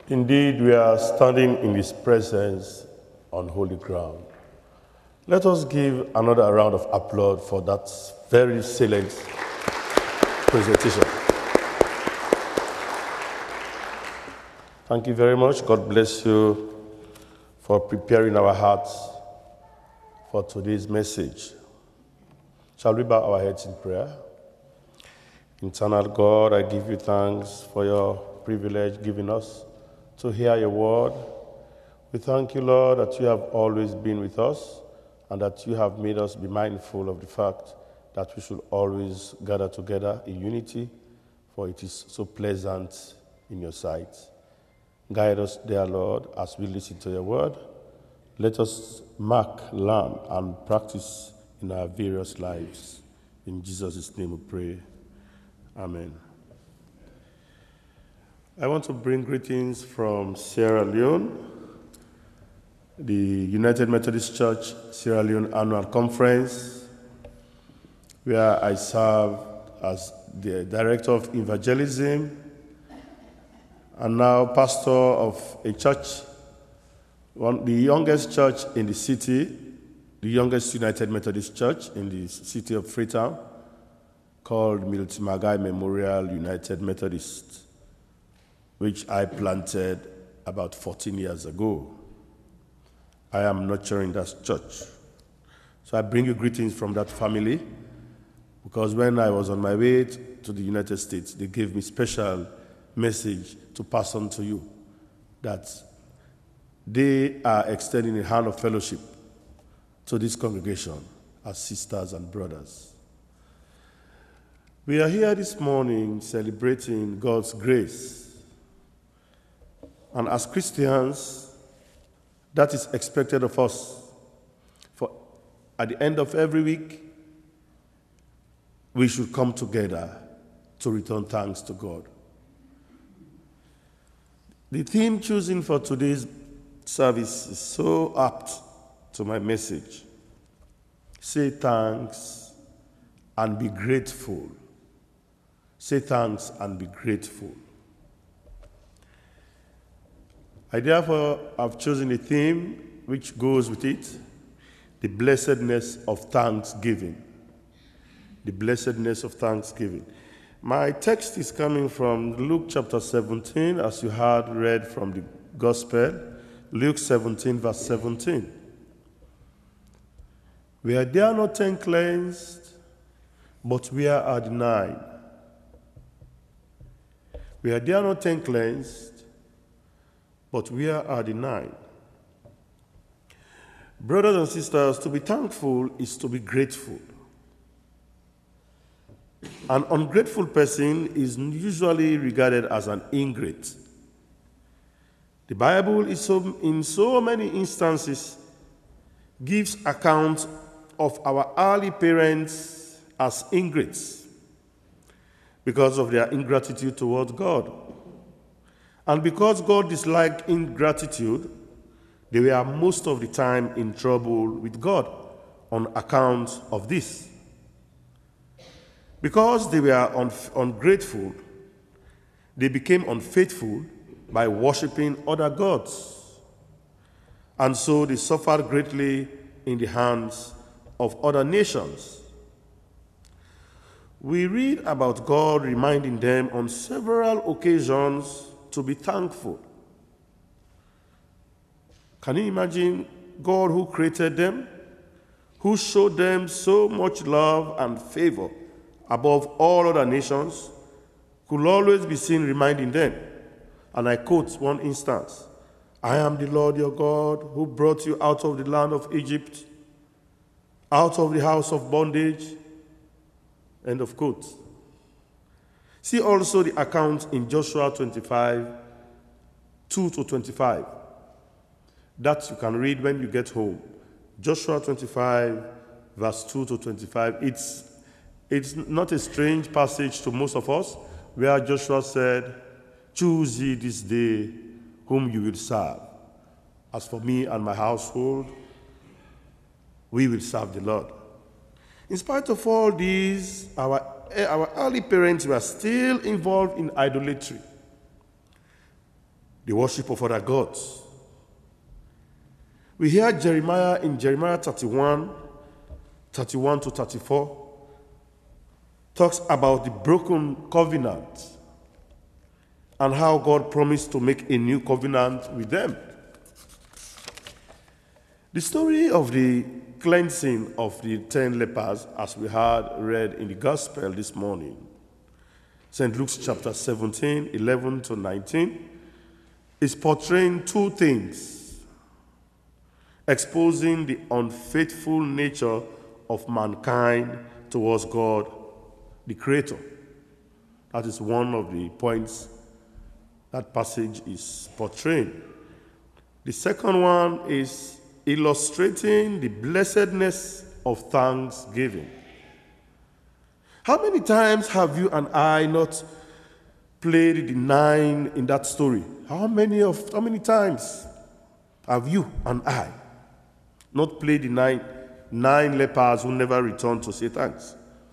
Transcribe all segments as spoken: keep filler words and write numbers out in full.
Indeed, we are standing in His presence on holy ground. Let us give another round of applause for that very salient presentation. Thank you very much. God bless you for preparing our hearts for today's message. Shall we bow our heads in prayer? Eternal God, I give you thanks for your privilege given us to hear your word. We thank you, Lord, that you have always been with us and that you have made us be mindful of the fact that we should always gather together in unity, for it is so pleasant in your sight. Guide us, dear Lord, as we listen to your word. Let us mark, learn, and practice in our various lives. In Jesus' name we pray. Amen. I want to bring greetings from Sierra Leone, the United Methodist Church Sierra Leone Annual Conference, where I serve as the Director of Evangelism and now pastor of a church, one, the youngest church in the city, the youngest United Methodist Church in the city of Freetown, called Milton Magai Memorial United Methodist, which I planted about fourteen years ago. I am nurturing that church. So I bring you greetings from that family, because when I was on my way to the United States, they gave me special message to pass on to you, that they are extending a hand of fellowship to this congregation as sisters and brothers. We are here this morning celebrating God's grace. And as Christians, that is expected of us. For at the end of every week, we should come together to return thanks to God. The theme chosen for today's service is so apt to my message. Say thanks and be grateful. Say thanks and be grateful. I therefore have chosen a theme which goes with it, the blessedness of thanksgiving. The blessedness of thanksgiving. My text is coming from Luke chapter seventeen, as you had read from the Gospel, Luke seventeen, verse seventeen. We are there not ten cleansed, but where are the nine? We are there not ten cleansed, but where are the nine? Brothers and sisters, to be thankful is to be grateful. An ungrateful person is usually regarded as an ingrate. The Bible is so, in so many instances gives account of our early parents as ingrates because of their ingratitude towards God. And because God disliked ingratitude, they were most of the time in trouble with God on account of this. Because they were un- ungrateful, they became unfaithful by worshiping other gods. And so they suffered greatly in the hands of other nations. We read about God reminding them on several occasions to be thankful. Can you imagine God who created them, who showed them so much love and favor above all other nations, could always be seen reminding them? And I quote one instance, "I am the Lord your God who brought you out of the land of Egypt, out of the house of bondage." End of quote. See also the account in Joshua twenty-five, two to twenty-five. That you can read when you get home. Joshua twenty-five, verse two to twenty-five. It's, it's not a strange passage to most of us, where Joshua said, "Choose ye this day whom you will serve. As for me and my household, we will serve the Lord." In spite of all these, our, our early parents were still involved in idolatry. the worship of other gods. We hear Jeremiah in Jeremiah thirty-one, thirty-one to thirty-four, talks about the broken covenant and how God promised to make a new covenant with them. The story of the cleansing of the ten lepers, as we had read in the gospel this morning, Saint Luke's chapter seventeen, eleven to nineteen, is portraying two things: exposing the unfaithful nature of mankind towards God, the Creator. That is one of the points that passage is portraying. The second one is illustrating the blessedness of thanksgiving. How many times have you and I not played the nine in that story? How many of how many times have you and I not played the nine nine lepers who never returned to say thanks?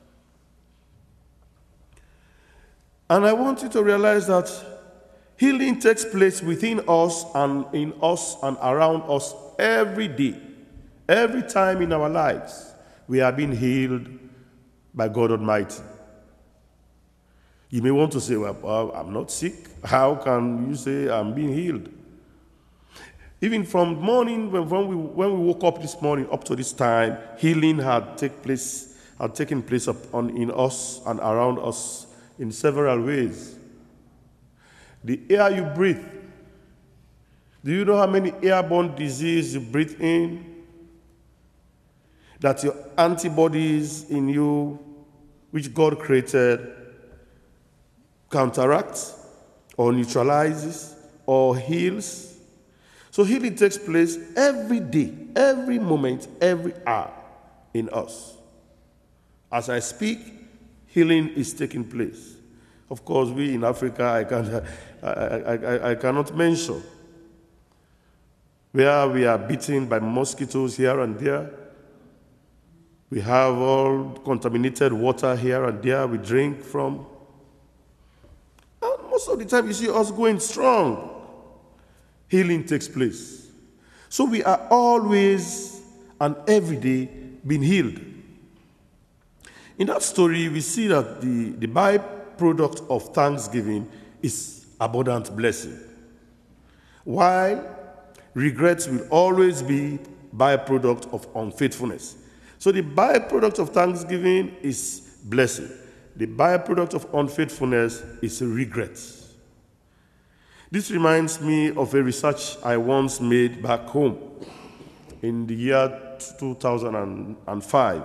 And I want you to realize that healing takes place within us and in us and around us every day. Every time in our lives, we are being healed by God Almighty. You may want to say, well, I'm not sick. How can you say I'm being healed? Even from morning, when we, when we woke up this morning, up to this time, healing had, take place, had taken place upon, in us and around us in several ways. The air you breathe. Do you know how many airborne diseases you breathe in? That your antibodies in you, which God created, counteracts or neutralizes or heals. So healing takes place every day, every moment, every hour in us. As I speak, healing is taking place. Of course, we in Africa, I, can, I, I, I, I cannot mention, where we are beaten by mosquitoes here and there. We have all contaminated water here and there we drink from. And most of the time you see us going strong. Healing takes place. So we are always and every day being healed. In that story, we see that the, the byproduct of thanksgiving is abundant blessing. While regrets will always be byproduct of unfaithfulness. So the byproduct of thanksgiving is blessing. The byproduct of unfaithfulness is regret. This reminds me of a research I once made back home in the year two thousand five.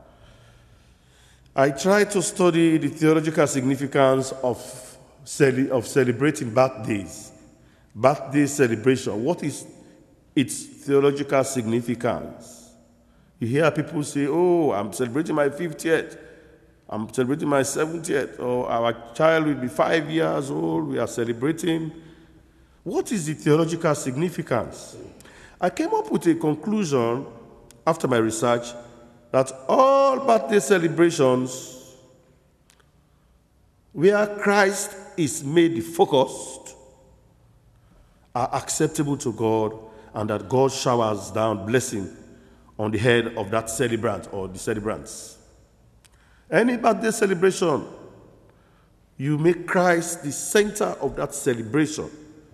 I tried to study the theological significance of, cele- of celebrating birthdays. Birthday celebration. What is its theological significance? You hear people say, oh, I'm celebrating my fiftieth. I'm celebrating my seventieth. Or our child will be five years old. We are celebrating. What is the theological significance? I came up with a conclusion after my research that all birthday celebrations where Christ is made the focus are acceptable to God, and that God showers down blessing on the head of that celebrant or the celebrants. Any birthday celebration, you make Christ the center of that celebration.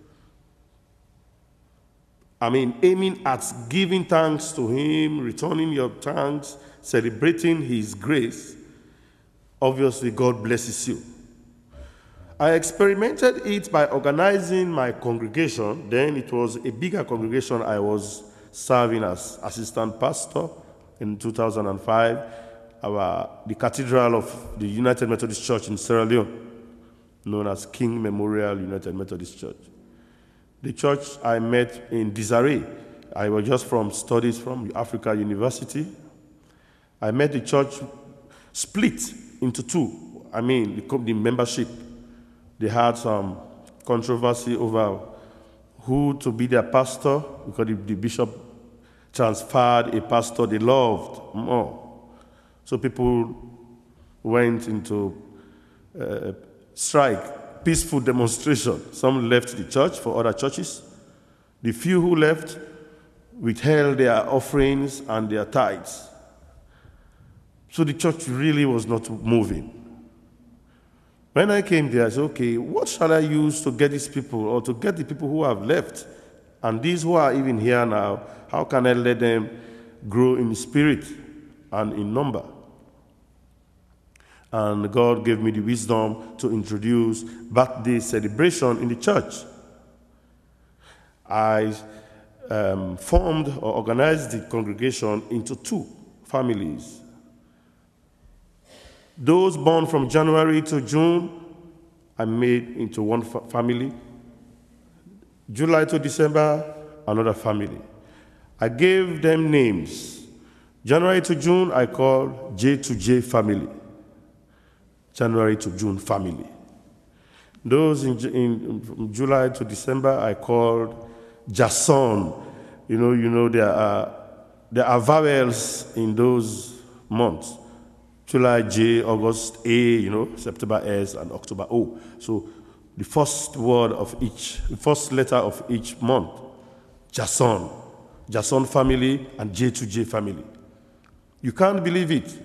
I mean, aiming at giving thanks to Him, returning your thanks, celebrating His grace. Obviously, God blesses you. I experimented it by organizing my congregation. Then it was a bigger congregation I was serving as assistant pastor in two thousand five, our, the Cathedral of the United Methodist Church in Sierra Leone, known as King Memorial United Methodist Church. The church I met in Desiree. I was just from studies from Africa University. I met the church split into two. I mean, the, the membership. They had some controversy over who to be their pastor, because the, the bishop transferred a pastor they loved more. So people went into uh, strike peaceful demonstration. Some left the church for other churches. The few who left withheld their offerings and their tithes. So the church really was not moving. When I came there, I said, okay, what shall I use to get these people, or to get the people who have left? And these who are even here now, how can I let them grow in spirit and in number? And God gave me the wisdom to introduce birthday celebration in the church. I um, formed or organized the congregation into two families. Those born from January to June, I made into one fa- family. July to December, another family. I gave them names. January to June, I called J to J family. January to June family. Those in, in from July to December, I called Jason. You know, you know there are there are vowels in those months. July J, August A, you know, September S, and October O. So the first word of each, the first letter of each month, Jason, Jason family, and J to J family. You can't believe it.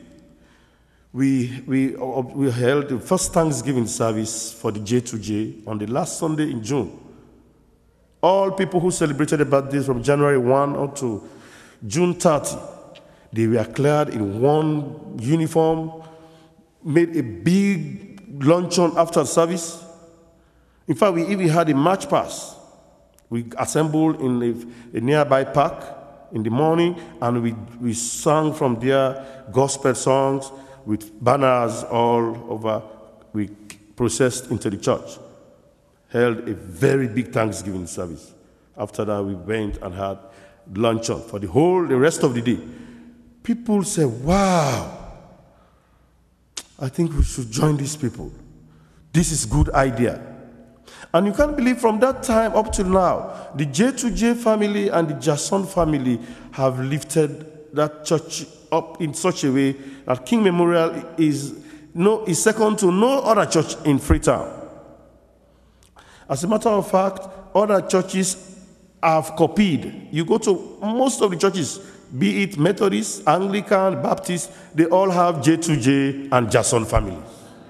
We, we, we held the first Thanksgiving service for the J to J on the last Sunday in June. All people who celebrated the birthdays from January first up to June thirtieth, they were clad in one uniform, made a big luncheon after service. In fact, we even had a march pass. We assembled in a, a nearby park in the morning, and we, we sang from there gospel songs with banners all over. We processed into the church, held a very big Thanksgiving service. After that, we went and had luncheon for the whole, the rest of the day. People say, wow, I think we should join these people. This is a good idea. And you can't believe from that time up to now, the J to J family and the Jason family have lifted that church up in such a way that King Memorial is, no, is second to no other church in Freetown. As a matter of fact, other churches have copied. You go to most of the churches, be it Methodist, Anglican, Baptist, they all have J to J and Jason families.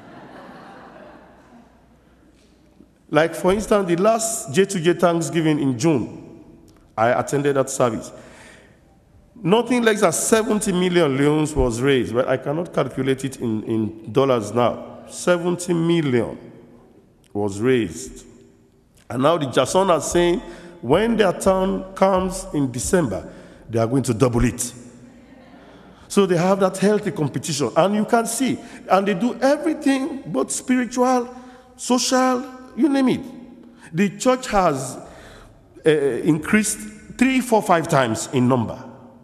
Like, for instance, the last J to J Thanksgiving in June, I attended that service. Nothing less than seventy million leones was raised, but I cannot calculate it in, in dollars now. seventy million was raised. And now the Jason are saying, when their turn comes in December, they are going to double it. So they have that healthy competition. And you can see, and they do everything, both spiritual, social, you name it. The church has uh, increased three, four, five times in number.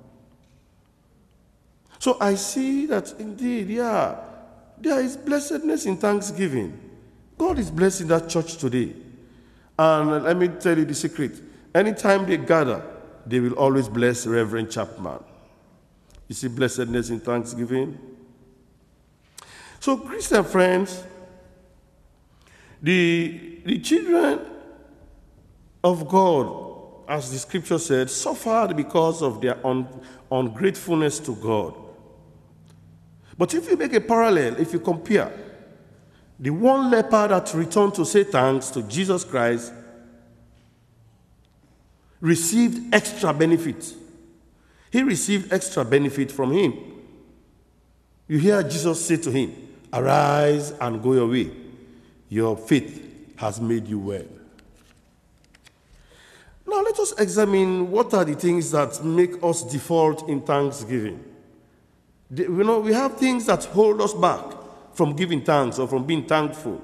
So I see that indeed, yeah, there is blessedness in Thanksgiving. God is blessing that church today. And let me tell you the secret. Anytime they gather, they will always bless Reverend Chapman. You see blessedness in Thanksgiving? So, Christian friends, the, the children of God, as the scripture said, suffered because of their un, ungratefulness to God. But if you make a parallel, if you compare, the one leper that returned to say thanks to Jesus Christ received extra benefit. He received extra benefit from him. You hear Jesus say to him, "Arise and go your way. Your faith has made you well." Now let us examine what are the things that make us default in thanksgiving. You know, we have things that hold us back from giving thanks or from being thankful.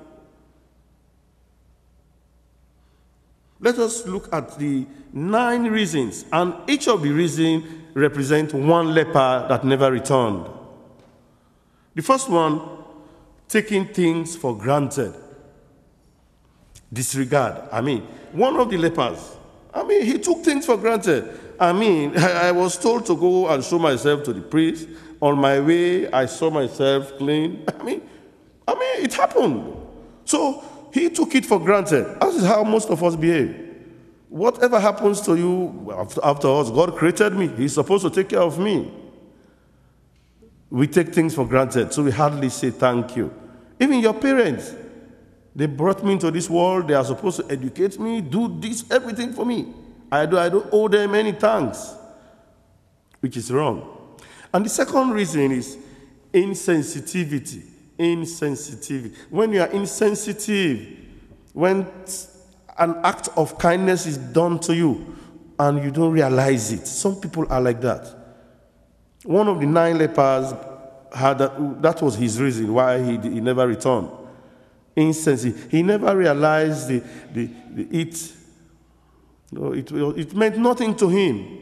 Let us look at the nine reasons, and each of the reasons represent one leper that never returned. The first one, taking things for granted. Disregard. I mean, one of the lepers, I mean, he took things for granted. I mean, I, I was told to go and show myself to the priest. On my way, I saw myself clean. I mean, I mean, it happened. So he took it for granted. That is how most of us behave. Whatever happens to you, after, after all, God created me. He's supposed to take care of me. We take things for granted, so we hardly say thank you. Even your parents, they brought me into this world. They are supposed to educate me, do this, everything for me. I, do, I don't owe them any thanks, which is wrong. And the second reason is insensitivity. Insensitivity. When you are insensitive, when an act of kindness is done to you and you don't realize it. Some people are like that. One of the nine lepers had that, that was his reason why he, he never returned. Insensitive. He never realized the, the, the it, no, it. It meant nothing to him.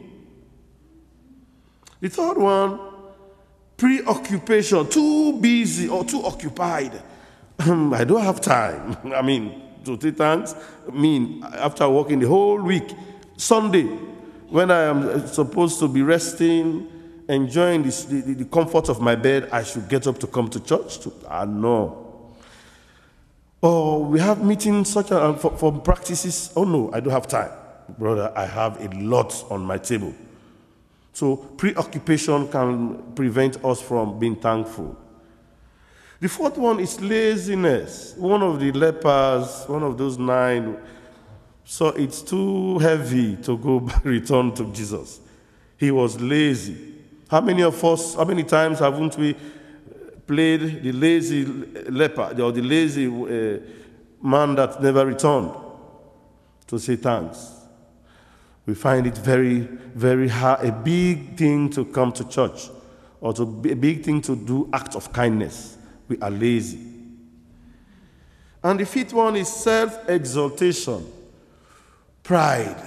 The third one, preoccupation, too busy or too occupied. I don't have time. I mean, to say thanks, I mean, after working the whole week, Sunday, when I am supposed to be resting, enjoying this, the, the comfort of my bed, I should get up to come to church? To, ah, no. Or we have meetings such as for, for practices. Oh, no, I don't have time. Brother, I have a lot on my table. So preoccupation can prevent us from being thankful. The fourth one is laziness. One of the lepers, one of those nine, so it's too heavy to go return to Jesus. He was lazy. How many of us, how many times haven't we played the lazy leper or the lazy uh, man that never returned to say thanks? We find it very, very hard, a big thing to come to church or to be a big thing to do acts of kindness. We are lazy. And the fifth one is self-exaltation, pride.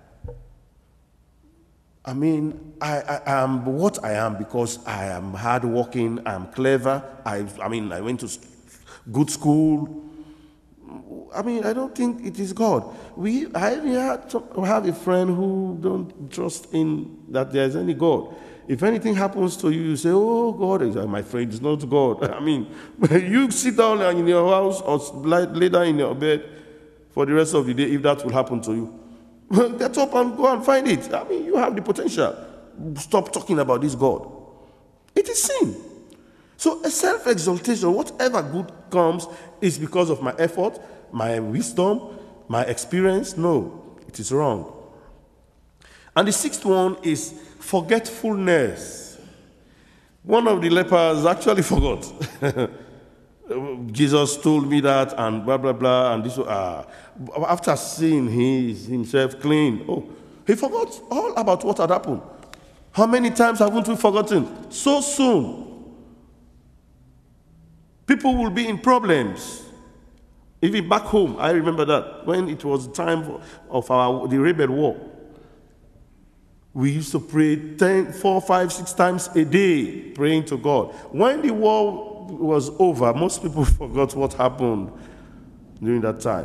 I mean, I, I am what I am because I am hardworking, I am clever. I, I mean, I went to good school. I mean, I don't think it is God. We, I have a friend who don't trust in that there is any God. If anything happens to you, you say, oh, God, my friend, it's not God. I mean, you sit down in your house or lay down in your bed for the rest of the day if that will happen to you. Get up and go and find it. I mean, you have the potential. Stop talking about this God. It is sin. So a self-exaltation, whatever good comes, is because of my effort, my wisdom, my experience. No, it is wrong. And the sixth one is forgetfulness. One of the lepers actually forgot. Jesus told me that and blah, blah, blah. And this, uh, after seeing he himself clean, oh, he forgot all about what had happened. How many times haven't we forgotten? So soon. People will be in problems. Even back home, I remember that when it was time of our the rebel war. We used to pray ten, four, five, six times a day, praying to God. When the war was over, most people forgot what happened during that time.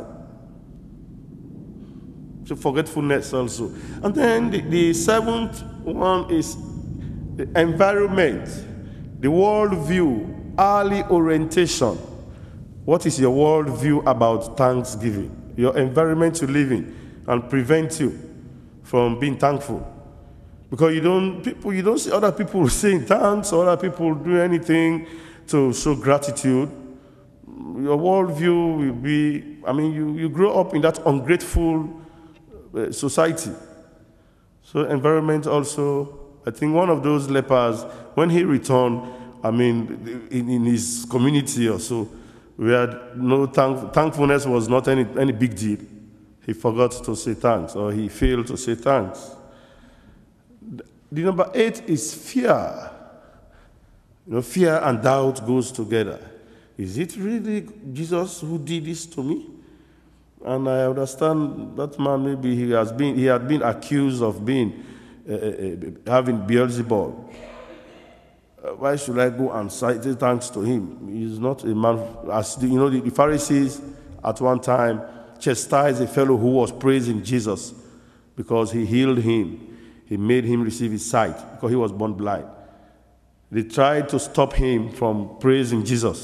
So forgetfulness also. And then the, the seventh one is the environment, the world view, early orientation. What is your world view about Thanksgiving? Your environment you live in and prevent you from being thankful. Because you don't, people, you don't see other people saying thanks or other people do anything to show gratitude. Your worldview will be, I mean, you, you grow up in that ungrateful uh, society. So environment also, I think one of those lepers, when he returned, I mean, in, in his community or so, we had no thank, thankfulness was not any, any big deal. He forgot to say thanks or he failed to say thanks. The number eight is fear. You know, fear and doubt goes together. Is it really Jesus who did this to me? And I understand that man, maybe he has been, he had been accused of being, uh, uh, having Beelzebub. Uh, why should I go and say thanks to him? He's not a man, as the, you know, the, the Pharisees at one time chastised a fellow who was praising Jesus because he healed him. He made him receive his sight because he was born blind. They tried to stop him from praising Jesus.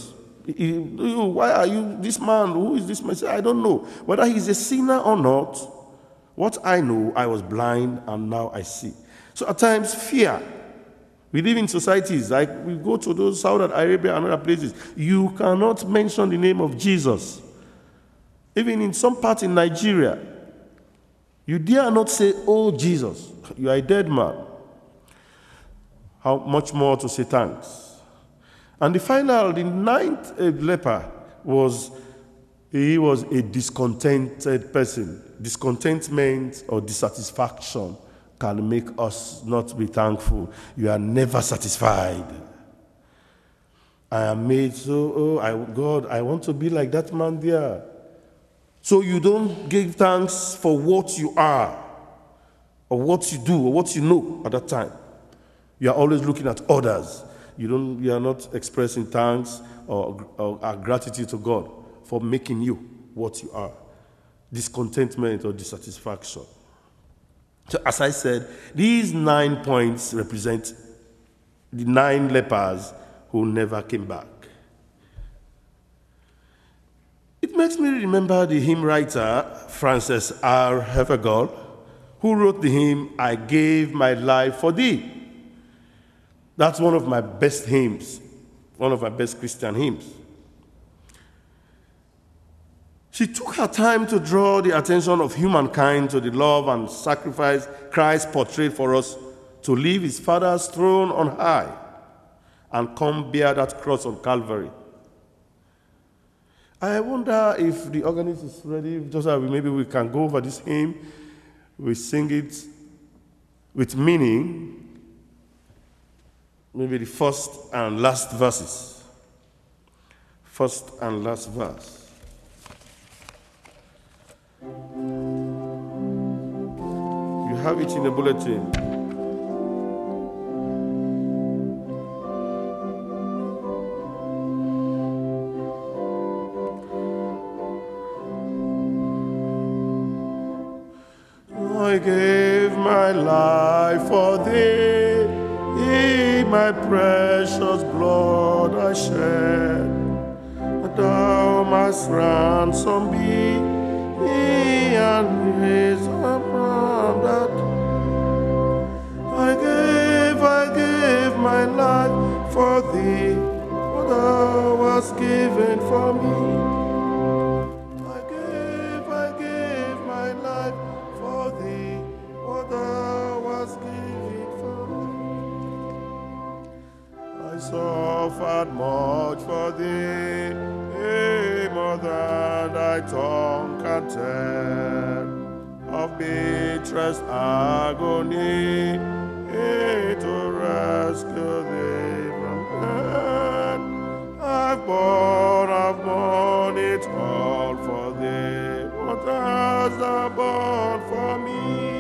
He, why are you this man? Who is this man? I don't know. Whether he's a sinner or not, what I know, I was blind and now I see. So at times, fear. We live in societies, like we go to those Saudi Arabia and other places. You cannot mention the name of Jesus. Even in some part in Nigeria, you dare not say, oh Jesus, you are a dead man. How much more to say thanks? And the final, the ninth uh, leper was, he was a discontented person. Discontentment or dissatisfaction can make us not be thankful. You are never satisfied. I am made so, oh, I, God, I want to be like that man there. So you don't give thanks for what you are, or what you do, or what you know at that time. You are always looking at others. You don't. You are not expressing thanks or, or, or gratitude to God for making you what you are. Discontentment or dissatisfaction. So as I said, these nine points represent the nine lepers who never came back. It makes me remember the hymn writer, Francis R. Havergal, who wrote the hymn, I Gave My Life for Thee. That's one of my best hymns, one of my best Christian hymns. She took her time to draw the attention of humankind to the love and sacrifice Christ portrayed for us to leave his Father's throne on high and come bear that cross on Calvary. I wonder if the organist is ready, just so maybe we can go over this hymn. We sing it with meaning, maybe the first and last verses. First and last verse. You have it in the bulletin. I gave my life for thee, thee my precious blood I shed, that thou must ransom be, thee and raise upon that. I gave, I gave my life for thee, for thou wast given for me. Suffered much for thee, eh, more than thy tongue can tell, of bitterest agony, eh, to rescue thee from death. I've borne, I've borne it all for thee. What hast thou borne for me?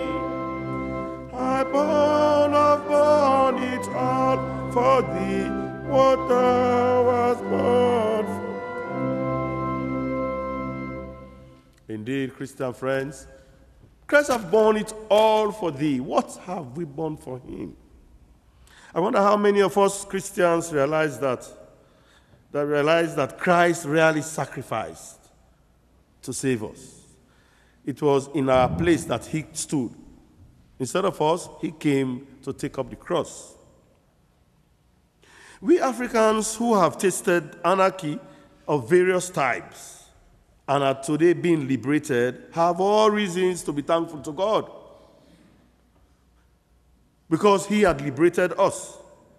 I've borne, I've borne it all for thee. What thou hast born for. Indeed, Christian friends, Christ hath borne it all for thee. What have we borne for him? I wonder how many of us Christians realize that, that realize that Christ really sacrificed to save us. It was in our place that he stood. Instead of us, he came to take up the cross. We Africans who have tasted anarchy of various types and are today being liberated have all reasons to be thankful to God, because he had liberated us.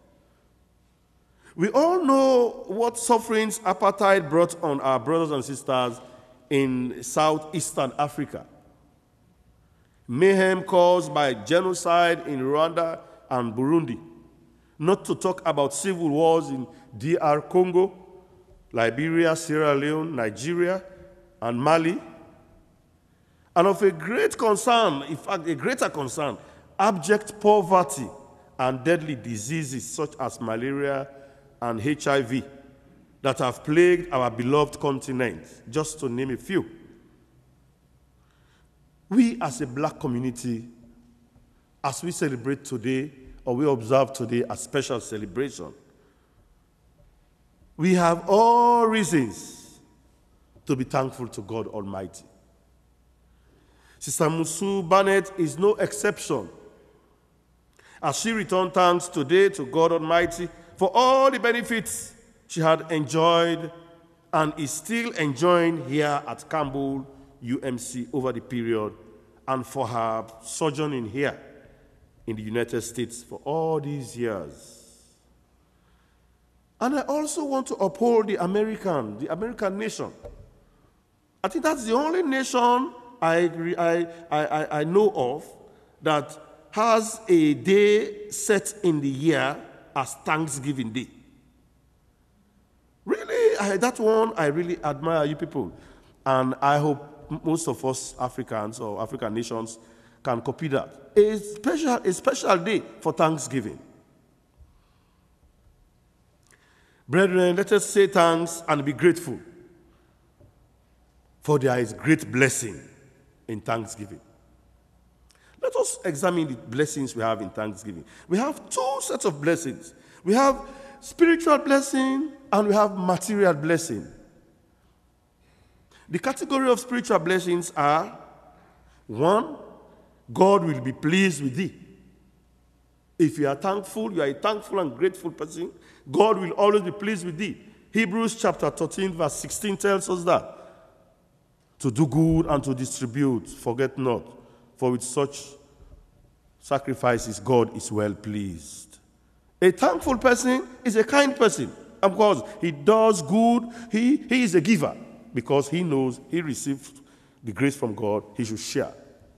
We all know what sufferings apartheid brought on our brothers and sisters in southeastern Africa. Mayhem caused by genocide in Rwanda and Burundi. Not to talk about civil wars in D R Congo, Liberia, Sierra Leone, Nigeria, and Mali. And of a great concern, in fact, a greater concern, abject poverty and deadly diseases such as malaria and H I V that have plagued our beloved continent, just to name a few. We as a black community, as we celebrate today, or we observe today a special celebration, We have all reasons to be thankful to God Almighty. Sister Musu Barnett is no exception, as she returned thanks today to God Almighty for all the benefits she had enjoyed and is still enjoying here at Campbell U M C over the period, and for her sojourning here in the United States for all these years. And I also want to uphold the American, the American nation. I think that's the only nation I, I, I, I know of that has a day set in the year as Thanksgiving Day. Really, I, that one, I really admire you people. And I hope most of us Africans or African nations can copy that. A special, a special day for Thanksgiving. Brethren, let us say thanks and be grateful, for there is great blessing in Thanksgiving. Let us examine the blessings we have in Thanksgiving. We have two sets of blessings. We have spiritual blessing and we have material blessing. The category of spiritual blessings are, one, God will be pleased with thee. If you are thankful, you are a thankful and grateful person, God will always be pleased with thee. Hebrews chapter thirteen, verse sixteen tells us that. To do good and to distribute, forget not, for with such sacrifices God is well pleased. A thankful person is a kind person. Of course, he does good, he, he is a giver, because he knows he received the grace from God, he should share.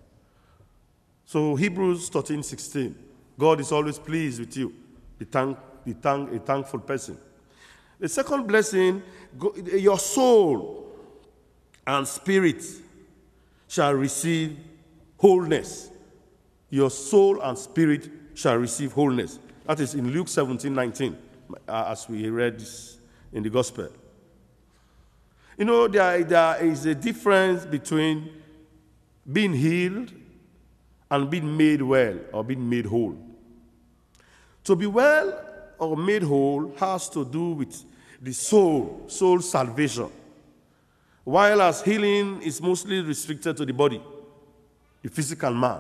So Hebrews thirteen, sixteen, God is always pleased with you, the thank, the thank, a thankful person. The second blessing, your soul and spirit shall receive wholeness. Your soul and spirit shall receive wholeness. That is in Luke seventeen, nineteen, as we read this in the gospel. You know, there, there is a difference between being healed and being made well or being made whole. To be well or made whole has to do with the soul, soul salvation. While as healing is mostly restricted to the body, the physical man.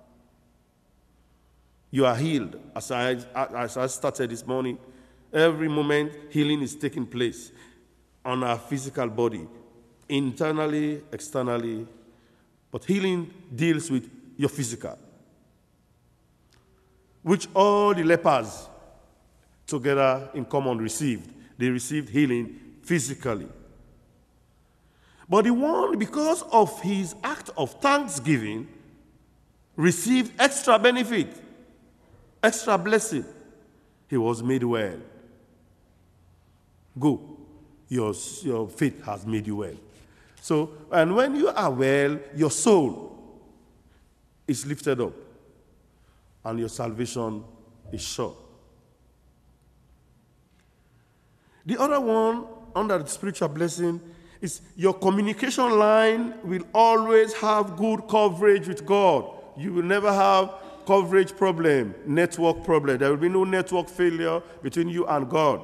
You are healed. As I, as I started this morning, every moment healing is taking place on our physical body, internally, externally, but healing deals with your physical, which all the lepers together in common received. They received healing physically. But the one, because of his act of thanksgiving, received extra benefit, extra blessing. He was made well. Go. Your, your faith has made you well. So, and when you are well, your soul is lifted up and your salvation is sure. The other one, under the spiritual blessing, is your communication line will always have good coverage with God. You will never have coverage problem, network problem. There will be no network failure between you and God.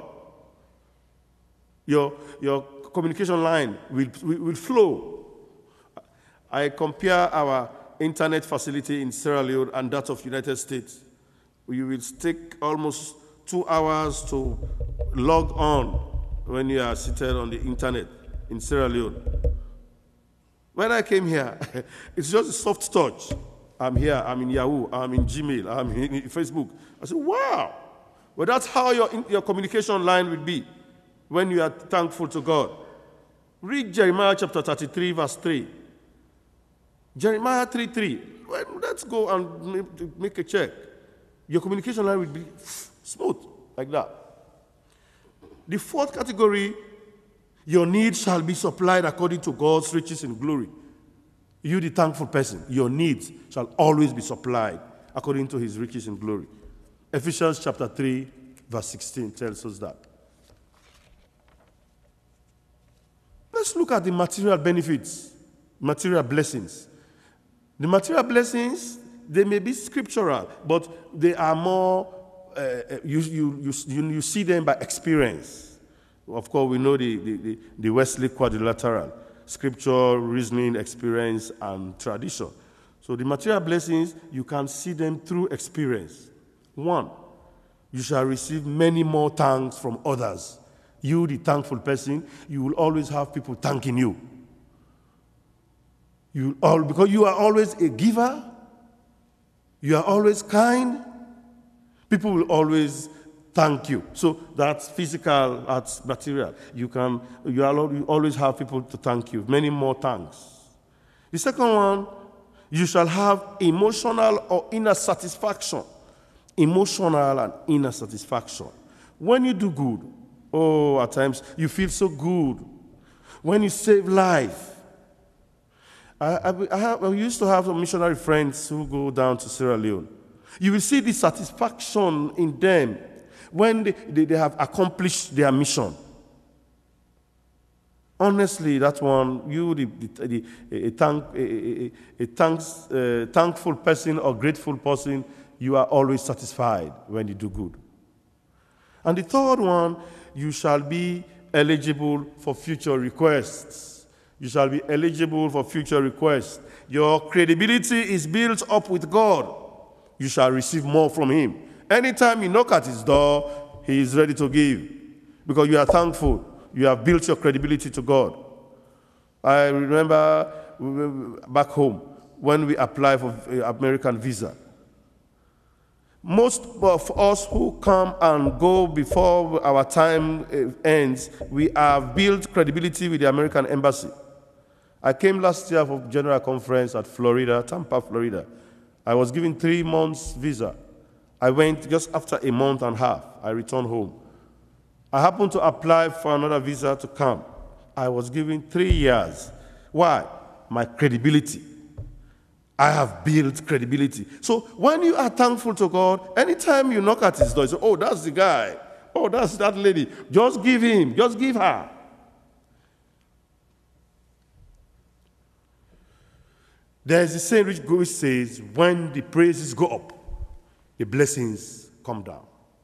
Your, your communication line will, will, will flow. I compare our internet facility in Sierra Leone and that of United States. You will take almost two hours to log on when you are seated on the internet in Sierra Leone. When I came here, it's just a soft touch. I'm here, I'm in Yahoo, I'm in Gmail, I'm in Facebook. I said, wow. Well, that's how your, your communication line will be when you are thankful to God. Read Jeremiah chapter thirty-three, verse three. Jeremiah three three. Well, let's go and make a check. Your communication line will be smooth, like that. The fourth category, your needs shall be supplied according to God's riches in glory. You, the thankful person, your needs shall always be supplied according to his riches in glory. Ephesians chapter three, verse sixteen tells us that. Let's look at the material benefits, material blessings. The material blessings, they may be scriptural, but they are more, uh, you, you, you, you see them by experience. Of course, we know the, the, the, the Wesley quadrilateral: scripture, reasoning, experience, and tradition. So the material blessings, you can see them through experience. One, you shall receive many more thanks from others. You, the thankful person, you will always have people thanking you. You all, because you are always a giver, you are always kind, people will always thank you. So that's physical, that's material. You can, you, are, you always have people to thank you. Many more thanks. The second one, you shall have emotional or inner satisfaction. Emotional and inner satisfaction. When you do good, oh, at times you feel so good. When you save life. I, I, I, have, I used to have some missionary friends who go down to Sierra Leone. You will see the satisfaction in them when they, they, they have accomplished their mission. Honestly, that one, you, the, the, the, a, thank, a, a, a thanks, uh, thankful person or grateful person, you are always satisfied when you do good. And the third one, you shall be eligible for future requests. You shall be eligible for future requests. Your credibility is built up with God. You shall receive more from Him. Anytime you knock at His door, He is ready to give. Because you are thankful. You have built your credibility to God. I remember back home when we applied for American visa. Most of us who come and go before our time ends, we have built credibility with the American embassy. I came last year for general conference at Florida, Tampa, Florida. I was given three months visa. I went just after a month and a half. I returned home. I happened to apply for another visa to come. I was given three years. Why? My credibility. I have built credibility. So when you are thankful to God, anytime you knock at His door, you say, oh, that's the guy. Oh, that's that lady. Just give him. Just give her. There is a saying which says, when the praises go up, the blessings come down.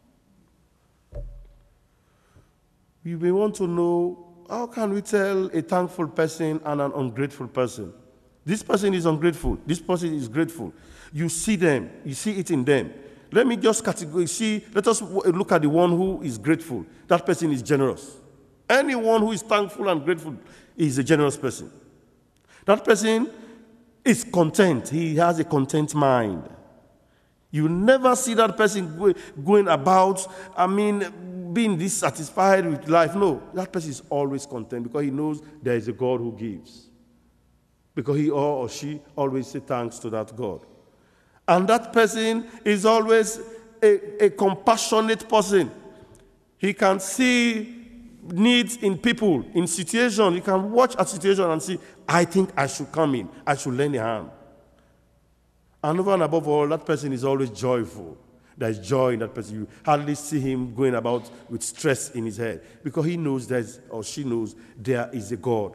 We may want to know, how can we tell a thankful person and an ungrateful person? This person is ungrateful. This person is grateful. You see them. You see it in them. Let me just categorize. See, let us look at the one who is grateful. That person is generous. Anyone who is thankful and grateful is a generous person. That person is content. He has a content mind. You never see that person going about, I mean, being dissatisfied with life. No, that person is always content because he knows there is a God who gives. Because he or she always say thanks to that God. And that person is always a, a compassionate person. He can see needs in people, in situations. He can watch a situation and see, I think I should come in. I should lend a hand. And over and above all, that person is always joyful. There is joy in that person. You hardly see him going about with stress in his head because he knows there's, or she knows there is a God.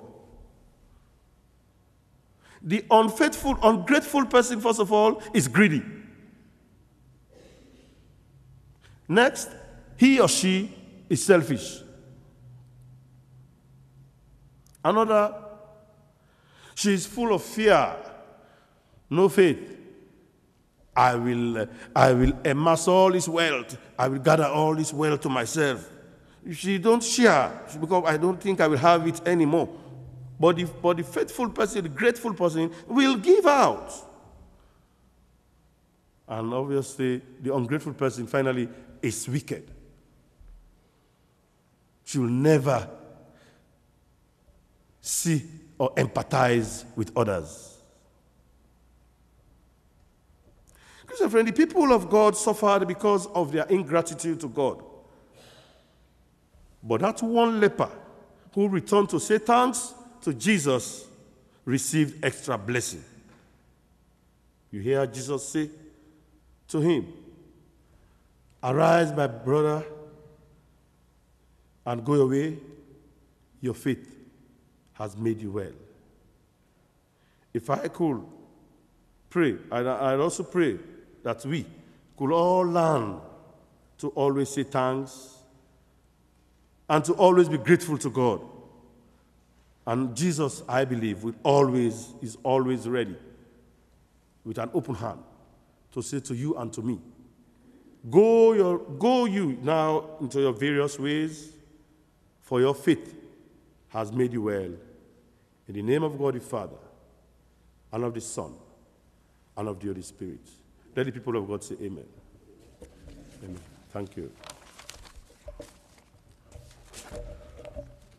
The unfaithful, ungrateful person, first of all, is greedy. Next, he or she is selfish. Another, she is full of fear, no faith. I will, uh, I will amass all this wealth. I will gather all this wealth to myself. She don't share because I don't think I will have it anymore. But the, but the faithful person, the grateful person, will give out. And obviously, the ungrateful person finally is wicked. She will never see or empathize with others. Christian friend, the people of God suffered because of their ingratitude to God. But that one leper who returned to say thanks to Jesus received extra blessing. You hear Jesus say to him, arise, my brother, and go away. Your faith has made you well. If I could pray, and I'd also pray that we could all learn to always say thanks and to always be grateful to God. And Jesus, I believe, will always, is always ready with an open hand to say to you and to me, go, your, go you now into your various ways, for your faith has made you well. In the name of God the Father, and of the Son, and of the Holy Spirit. Let the people of God say amen. Amen. Thank you.